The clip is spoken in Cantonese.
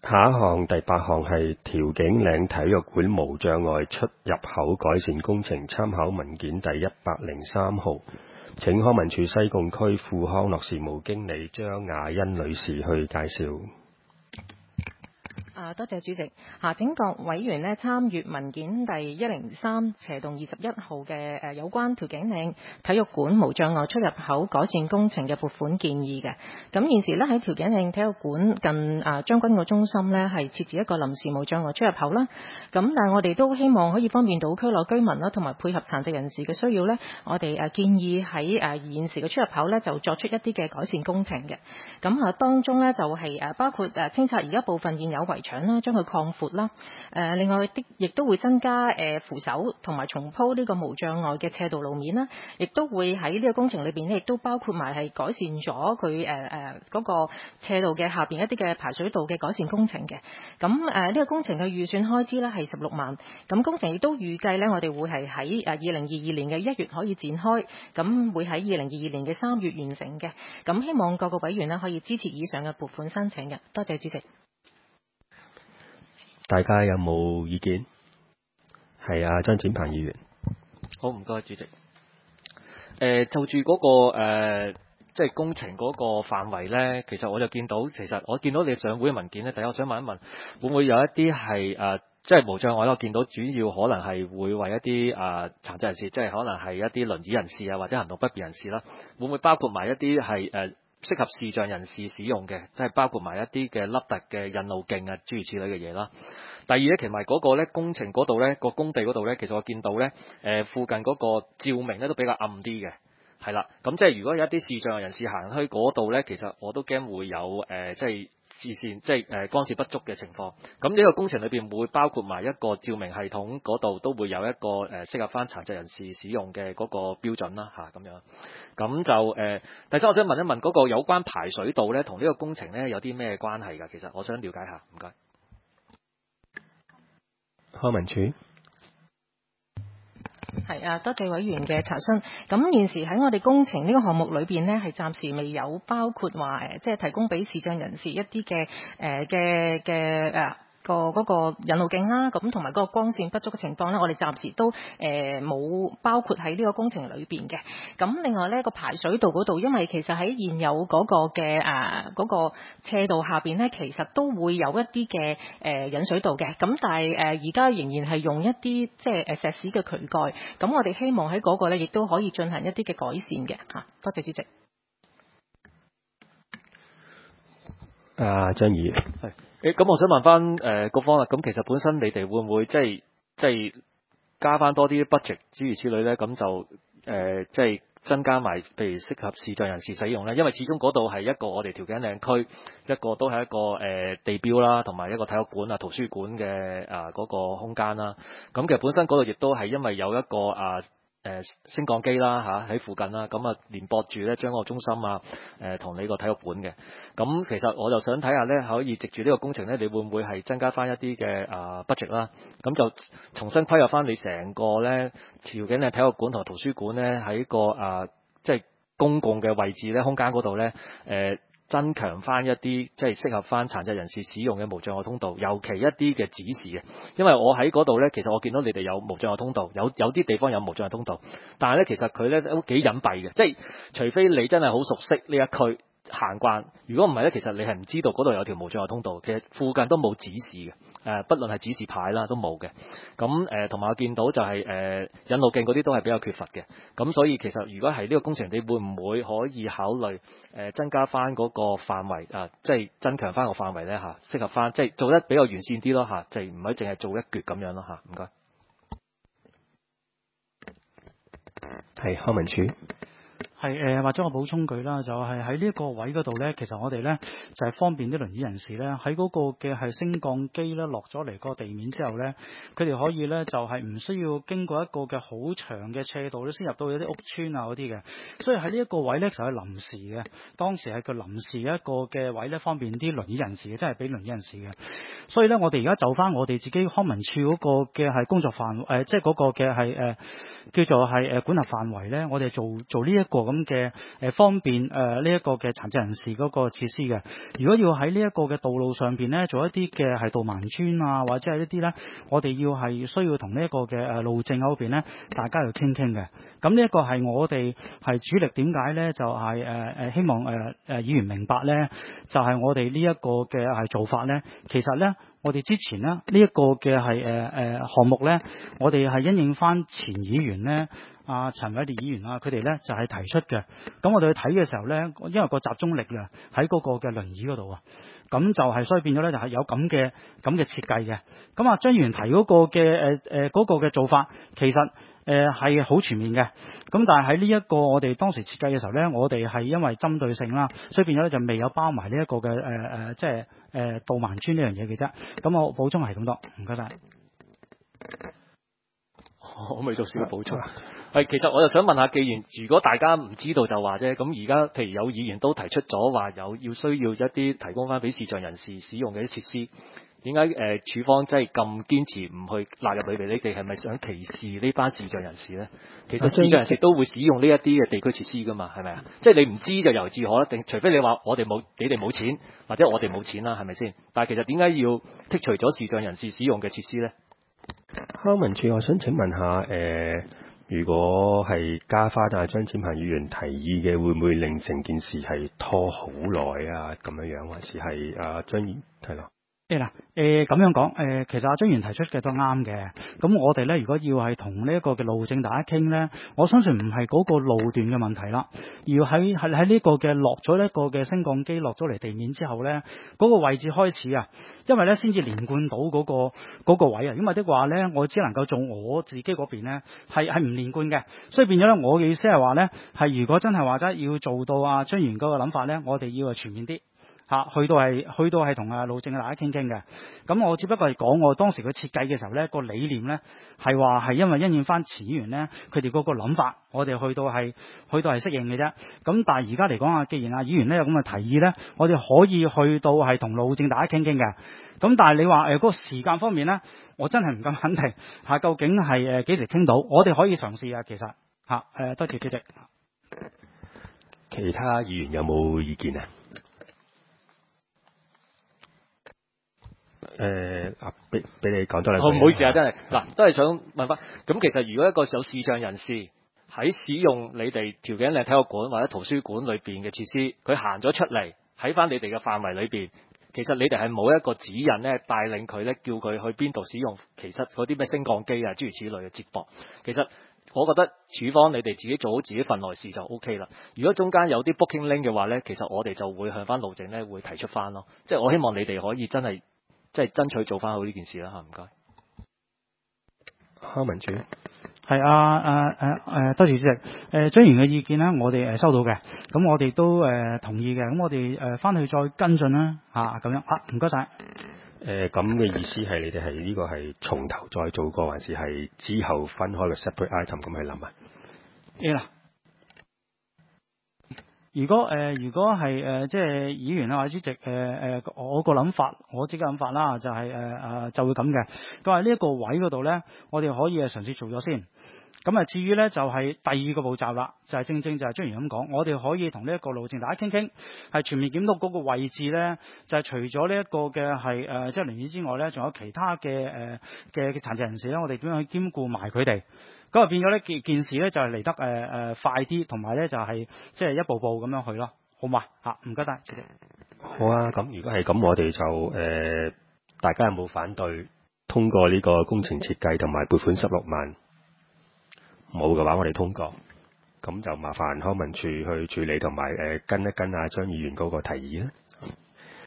下一項第8項係調景嶺體育館無障礙出入口改善工程參考文件第103號，請康文署西貢區副康樂事務經理張雅欣女士去介紹。 多謝主席。請各委員呢參閱文件第103/21號嘅有關調景嶺體育館無障礙出入口改善工程嘅撥款建議嘅。咁現時呢喺調景嶺體育館近將軍澳中心呢係設置一個臨時無障礙出入口啦。咁但係我哋都希望可以方便到區內居民啦，同埋配合殘疾人士嘅需要呢，我哋建議喺現時嘅出入口呢就作出一啲嘅改善工程嘅。咁當中呢就係包括清拆而家部分現有圍牆啦，將佢擴闊啦。另外亦都會增加扶手同埋重鋪呢個無障礙嘅斜道路面啦。亦都會喺呢個工程裏邊呢，亦都包括埋係改善咗佢嗰個斜道嘅下邊一啲嘅排水道嘅改善工程嘅。咁呢個工程嘅預算開支呢係16萬。咁工程亦都預計呢，我哋會係喺2022年嘅1月可以展開，咁會喺2022年嘅3月完成嘅。咁希望各個委員呢可以支持以上嘅撥款申請嘅。多謝主席。 大家有冇意見？係張展鵬議員。 好，唔該主席。就住嗰個即係工程嗰個範圍呢，其實我就見到，我見到你上會嘅文件呢，第一我想問一問，會唔會有一啲係即係無障礙？我見到主要可能係會為一啲殘疾人士，即係可能係一啲輪椅人士啊，或者行動不便人士啦，會唔會包括埋一啲係適合視障人士使用嘅，即係包括埋一啲嘅凹凸嘅引路徑啊，諸如此類嘅嘢啦。第二咧，其實嗰個咧工程嗰度咧個工地嗰度咧，其實我見到咧附近嗰個照明咧都比較暗啲嘅，係啦。咁即係如果有一啲視障人士行去嗰度咧，其實我都驚會有即係視線即係光線不足嘅情況。咁呢個工程裏邊會包括埋一個照明系統，嗰度都會有一個適合翻殘疾人士使用嘅嗰個標準啦咁樣。咁就第三我想問一問嗰個有關排水道咧，同呢個工程咧有啲咩關係㗎？其實我想了解下，唔該。 康文署。 係多謝委員嘅查詢。咁現時喺我哋工程呢個項目裏邊呢，係暫時未有包括話即係提供俾視障人士一啲嘅嗰個引路徑啦，咁同埋嗰個光線不足嘅情況呢，我哋暫時都冇包括喺呢個工程裏邊嘅。咁另外呢個排水道嗰度，因為其實喺現有嗰個嘅嗰個斜道下邊呢，其實都會有一啲嘅引水道嘅。咁但係而家仍然係用一啲即係石屎嘅渠蓋。咁我哋希望喺嗰個呢亦都可以進行一啲嘅改善嘅嚇。多謝主席。 張議員。 咁我想問翻各方啦，咁其實本身你哋會唔會即係加翻多啲 budget 諸如此類咧？咁就即係增加埋，譬如適合視障人士使用咧，因為始終嗰度係一個我哋調景嶺區，一個都係一個地標啦，同埋一個體育館啊、圖書館嘅嗰個空間啦。咁其實本身嗰度亦都係因為有一個升降機啦喺附近啦，咁連駁住咧將個中心同你個體育館嘅。咁其實我就想睇下咧，可以藉住呢個工程咧，你會唔會係增加翻一啲嘅budget 啦？咁就重新規劃翻你成個咧調景嶺體育館同圖書館咧喺個即係公共嘅位置咧空間嗰度咧增強翻一啲即係適合翻殘疾人士使用嘅無障礙通道，尤其一啲嘅指示嘅。因為我喺嗰度咧，其實我見到你哋有無障礙通道，有啲地方有無障礙通道，但係咧其實佢咧都幾隱蔽嘅，即係除非你真係好熟悉呢一區行慣，如果唔係咧，其實你係唔知道嗰度有條無障礙通道，其實附近都冇指示嘅。不論係指示牌啦，都冇嘅。咁同埋我見到就係引路徑嗰啲都係比較缺乏嘅。咁所以其實如果係呢個工程，你會唔會可以考慮增加翻嗰個範圍即係增強翻個範圍咧適合翻，即係做得比較完善啲咯就唔可以淨係做一橛咁樣咯唔該。 係康文署。 係或者我補充句啦，就係喺呢一個位嗰度咧，其實我哋咧就係方便啲輪椅人士咧喺嗰個嘅係升降機咧落咗嚟個地面之後咧，佢哋可以咧就係唔需要經過一個嘅好長嘅斜道咧先入到一啲屋邨啊嗰啲嘅，所以喺呢一個位咧就係臨時嘅，當時係個臨時一個嘅位咧方便啲輪椅人士嘅，真係俾輪椅人士嘅。所以咧我哋而家就翻我哋自己康文署嗰個嘅係工作範圍即係嗰個嘅係叫做係管轄範圍咧，我哋做呢一個咁咁嘅方便呢一個嘅殘疾人士嗰個設施嘅。如果要喺呢一個嘅道路上邊咧做一啲嘅係導盲磚啊，或者係一啲咧，我哋要係需要同呢一個嘅路政嗰邊咧，大家要傾嘅。咁呢一個係我哋係主力點解咧？就係希望議員明白咧，就係我哋呢一個嘅係做法咧，其實咧。我哋之前咧呢一個嘅係項目咧，我哋係因應翻前議員咧，陳偉烈議員佢哋咧就係提出嘅。咁我哋去睇嘅時候咧，因為個集中力量喺嗰個嘅輪椅嗰度啊，咁就係所以變咗咧就係有咁嘅設計嘅。咁張議員提嗰個嘅嗰個嘅做法，其實係好全面嘅。咁但係喺呢一個我哋當時設計嘅時候咧，我哋係因為針對性啦，所以變咗咧就未有包埋呢一個嘅即係導盲磚呢樣嘢嘅啫。咁我補充係咁多，唔該晒。 我咪做少少補充。其實我就想問下，既然如果大家唔知道就話啫，咁而家譬如有議員都提出咗話需要一啲提供翻俾視障人士使用嘅啲設施，點解處方真係咁堅持唔去納入裏邊？你哋係咪想歧視呢班視障人士咧？其實視障人士都會使用呢一啲嘅地區設施噶嘛，係咪啊？即係你唔知就由自可，定除非你話你哋冇錢，或者我哋冇錢啦，係咪先？但係其實點解要剔除咗視障人士使用嘅設施咧？ 康文署，我想請問下如果係加花，但係張展鵬議員提議嘅，會唔會令成件事係拖好耐啊？咁樣還是係張議員係咯？ 咁樣講，其實張議員提出嘅都啱嘅。咁我哋咧，如果要係同呢一個嘅路政大家傾咧，我相信唔係嗰個路段嘅問題啦，而喺呢個嘅落咗一個嘅升降機落咗嚟地面之後咧，嗰個位置開始啊，因為咧先至連貫到嗰個位啊。因為的話咧，我只能夠做我自己嗰邊咧，係唔連貫嘅，所以變咗咧，我嘅意思係話咧，係如果真係話齋要做到張議員嗰個諗法咧，我哋要係全面啲。去到係同路政大家傾嘅。咁我只不過係講我當時佢設計嘅時候咧，個理念咧係話係因為因應翻前議員咧佢哋嗰個諗法，我哋去到係適應嘅啫。咁但係而家嚟講既然議員咧有咁嘅提議咧，我哋可以去到係同路政大家傾嘅。咁但係你話嗰個時間方面咧，我真係唔敢肯定究竟係幾時傾到。我哋可以嘗試其實多謝主席。 其他議員有冇意見啊？俾你講多兩句。 唔好意思真係都係想問翻。咁其實如果一個有視障人士喺使用你哋調景嶺體育館或者圖書館裏邊嘅設施，佢行咗出嚟喺翻你哋嘅範圍裏邊，其實你哋係冇一個指引咧，帶領佢咧，叫佢去邊度使用。其實嗰啲咩升降機諸如此類嘅接駁，其實我覺得處方你哋自己做好自己份內事就 OK 啦。如果中間有啲 booking link 嘅話咧，其實我哋就會向翻路政咧會提出翻咯。即係我希望你哋可以真係爭取做翻好呢件事啦嚇，唔該。 康文署係多謝主席。張議員嘅意見咧，我哋收到嘅，咁我哋都同意嘅，咁我哋翻去再跟進啦咁樣唔該晒。 咁嘅意思係你哋係呢個係從頭再做過，還是係之後分開個 separate item 咁去諗啊？ 如果係即係議員或者主席我個諗法，我自己諗法啦，就係就會咁嘅。佢話呢一個位嗰度咧，我哋可以嘗試做咗先。咁至於咧就係第二個步驟啦，就係正正就係張議員咁講，我哋可以同呢一個路政大家傾傾，係全面檢討嗰個位置咧，就係除咗呢一個嘅係即係輪椅之外咧，仲有其他嘅殘疾人士咧，我哋點樣去兼顧埋佢哋？咁啊變咗呢件事咧就係嚟得快啲，同埋咧就係即係一步步咁樣去咯，好嘛？唔該晒，主席。 好啊，咁如果係咁，我哋就大家有冇反對通過呢個工程設計同埋撥款16萬？冇嘅話，我哋通過。咁就麻煩康文署去處理同埋跟一跟張議員嗰個提議啦。